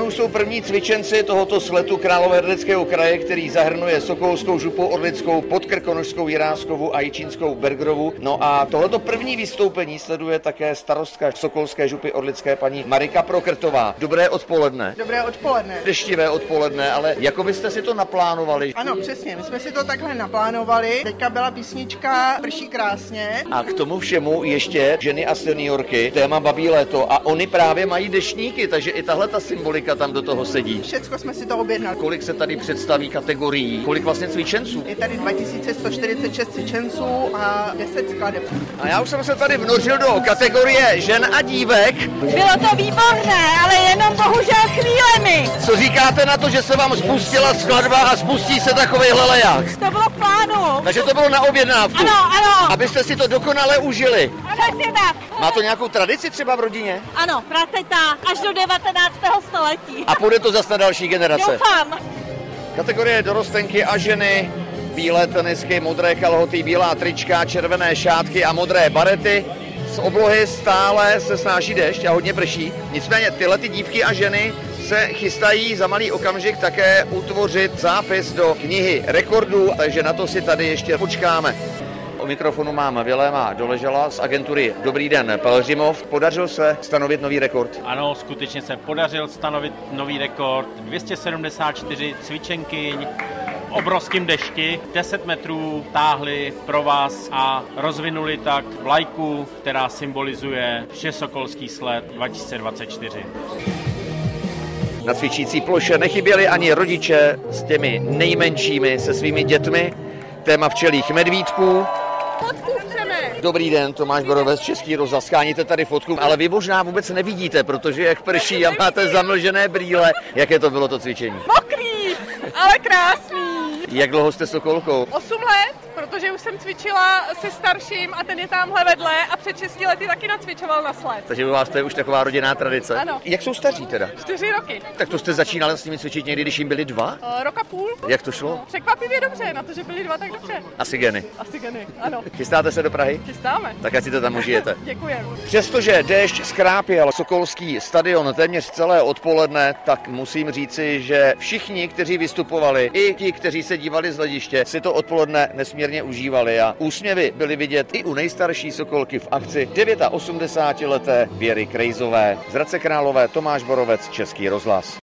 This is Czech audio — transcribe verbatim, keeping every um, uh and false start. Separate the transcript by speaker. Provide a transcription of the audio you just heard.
Speaker 1: už jsou první cvičenci tohoto sletu Královéhradeckého kraje, který zahrnuje Sokolskou župu Orlickou, Podkrkonošskou, Jiráskovu a Jičínskou Bergerovu. No a tohleto první vystoupení sleduje také starostka Sokolské župy Orlické paní Marika Prokrtová. Dobré odpoledne.
Speaker 2: Dobré odpoledne.
Speaker 1: Deštivé odpoledne, ale jako byste si to naplánovali?
Speaker 2: Ano, přesně, my jsme si to takhle naplánovali. Teďka byla písnička Prší krásně.
Speaker 1: A k tomu všemu ještě ženy a seniorky, téma Babí léto, a oni právě mají deštníky, takže i tahle ta symbolika tam do toho sedí.
Speaker 2: Všecko jsme si to objednali.
Speaker 1: Kolik se tady představí kategorií? Kolik vlastně cvičenců?
Speaker 2: Je tady dva tisíce sto čtyřicet šest cvičenců a deset skladeb.
Speaker 1: A já už jsem se tady vnořil do kategorie žen a dívek.
Speaker 3: Bylo to výborné, ale jenom bohužel chvílemi.
Speaker 1: Co říkáte na to, že se vám spustila skladba a spustí se takovejhle leják?
Speaker 3: To bylo v plánu.
Speaker 1: Takže to bylo na objednávku.
Speaker 3: Ano, ano.
Speaker 1: Abyste si to dokonale užili.
Speaker 3: Přesně tak.
Speaker 1: Má to nějakou tradici třeba v rodině?
Speaker 3: Ano, prateta až do devatenáctého století.
Speaker 1: A půjde to zas na další generace?
Speaker 3: Doufám.
Speaker 1: Kategorie dorostenky a ženy, bílé tenisky, modré kalhoty, bílá trička, červené šátky a modré barety. Z oblohy stále se snáší déšť a hodně prší. Nicméně tyhle ty dívky a ženy se chystají za malý okamžik také utvořit zápis do knihy rekordů, takže na to si tady ještě počkáme. O mikrofonu mám Viléma Doležela z agentury Dobrý den Pelhřimov. Podařil se stanovit nový rekord?
Speaker 4: Ano, skutečně se podařil stanovit nový rekord. dvě stě sedmdesát čtyři cvičenkyň v obrovském dešti, deset metrů táhli pro vás a rozvinuli tak vlajku, která symbolizuje Všesokolský sled dva tisíce dvacet čtyři.
Speaker 1: Na cvičící ploše nechyběli ani rodiče s těmi nejmenšími, se svými dětmi. Téma včelích medvídků.
Speaker 3: Fotku chceme.
Speaker 1: Dobrý den, Tomáš Borovec, Český rozhlas. Skáníte tady fotku, ale vy možná vůbec nevidíte, protože jak prší a máte zamlžené brýle. Jaké to bylo to cvičení?
Speaker 5: Mokrý, ale krásný.
Speaker 1: Jak dlouho jste sokolkou?
Speaker 5: Osm let, protože už jsem cvičila se starším a ten je tamhle vedle a před šesti lety taky nacvičoval na sled.
Speaker 1: Takže u vás to je už taková rodinná tradice?
Speaker 5: Ano.
Speaker 1: Jak jsou staří teda?
Speaker 5: Čtyři roky.
Speaker 1: Tak to jste začínala s nimi cvičit někdy, když jim byli dva?
Speaker 5: O, rok a půl.
Speaker 1: Jak to šlo?
Speaker 5: Překvapivě dobře, na to, že byli dva, tak dobře.
Speaker 1: Asi geny.
Speaker 5: Asi geny, ano.
Speaker 1: Chystáte se do Prahy?
Speaker 5: Chystáme.
Speaker 1: Tak ať si to tam užijete.
Speaker 5: Děkujeme.
Speaker 1: Přestože déšť skrápěl Sokolský stadion téměř celé odpoledne, tak musím říci, že všichni, kteří vystupovali, i ti, kteří se dívali z hlediště, si to odpoledne nesmírně užívali a úsměvy byly vidět i u nejstarší sokolky v akci osmdesátidevětileté Věry Krejzové. Z Hradce Králové Tomáš Borovec, Český rozhlas.